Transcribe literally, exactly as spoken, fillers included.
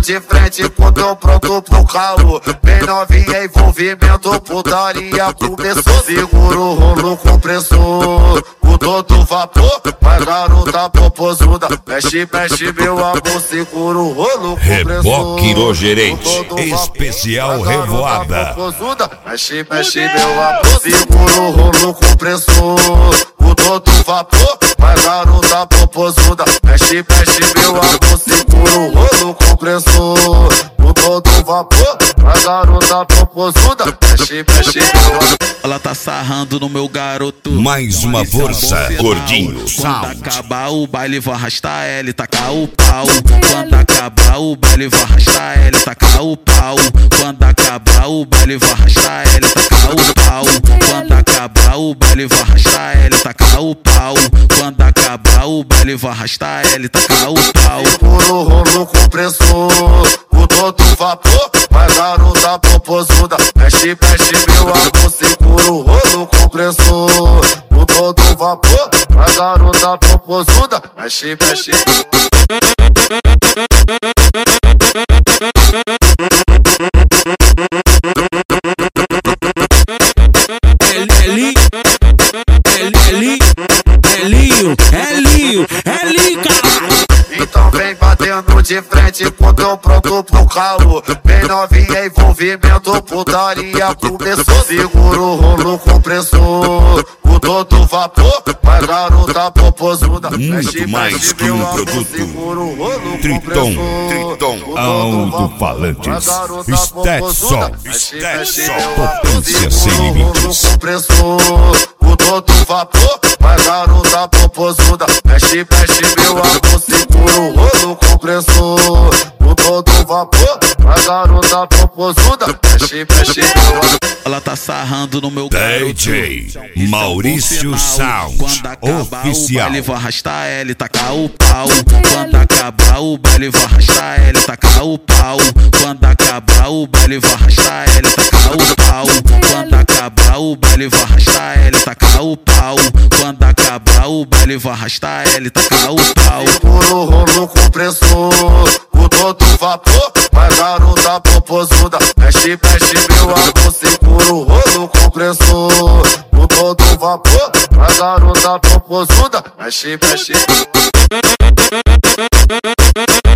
de frente com teu pronto pro caô. Bem novinha, envolvimento, putaria começou. Segura o rolo compressor, o todo vapor. Vai garota popozuda, mexe, mexe meu amor. Segura o rolo compressor, Reboque no gerente, especial revoada. Mexe, mexe meu amor. Segura o rolo compressor, o todo vapor. Vai garota popozuda, mexe, mexe meu amor. Segura o rolo compressor, o todo vapor. Vai garota popozuda, mexe, mexe meu amor. Ela tá sarrando no meu garoto. Mais uma força, gordinho. Quando acabar o baile, vou arrastar ela e tacar o pau. Quando acabar o baile, vou arrastar ela e tacar o pau. Quando acabar o baile, vou arrastar ela e tacar o pau. Quando acabar o baile, vou arrastar ela e tacar o pau. Quando acabar o baile, vou arrastar ela e tacar o pau. Segura o rolo compressor, o todo vapor. Vai garota popozuda, mexe, mexe meu amor. Segura o rolo compressor, o todo vapor. Vai garota popozuda, mexe, mexe. Elinho, Elinho, Elinho, caralho. Então vem batendo de frente com teu pronto pro caô. Bem novinha, envolvimento, putaria começou. Segura o rolo compressor, o todo vapor. Vai garota popozuda, mexe, Muito mais mexe que meu um amor. produto. Segura o rolo Triton, compressor, Triton, o todo vapor. alto-falantes. Vai garota Stetson, popozuda, mexe, mexe Stetson, meu amor. potência sem Segura o rolo limites. compressor, o todo vapor. Vai garota popozuda, mexe, mexe meu amor. Segura o rolo compressor, o todo vapor. Vai garota popozuda, mexe, mexe meu amor. Ela tá sarrando no meu D garoto. J Maurício Sound, Quando acabar o oficial. baile, vou arrastar ela e tacar o pau. Quando acabar o baile, vou arrastar ela e tacar o pau. Quando acabar o baile, vou arrastar ela e tacar o pau. Quando acabar o baile, vou arrastar ela e tacar o pau. Quando acabar o baile, vou arrastar ela e tacar o pau. Segura o rolo compressor, o todo vapor. Vai garota popozuda, mexe, mexe meu amor. Segura o rolo compressor, o todo vapor. Vai garota popozuda, mexe, mexe.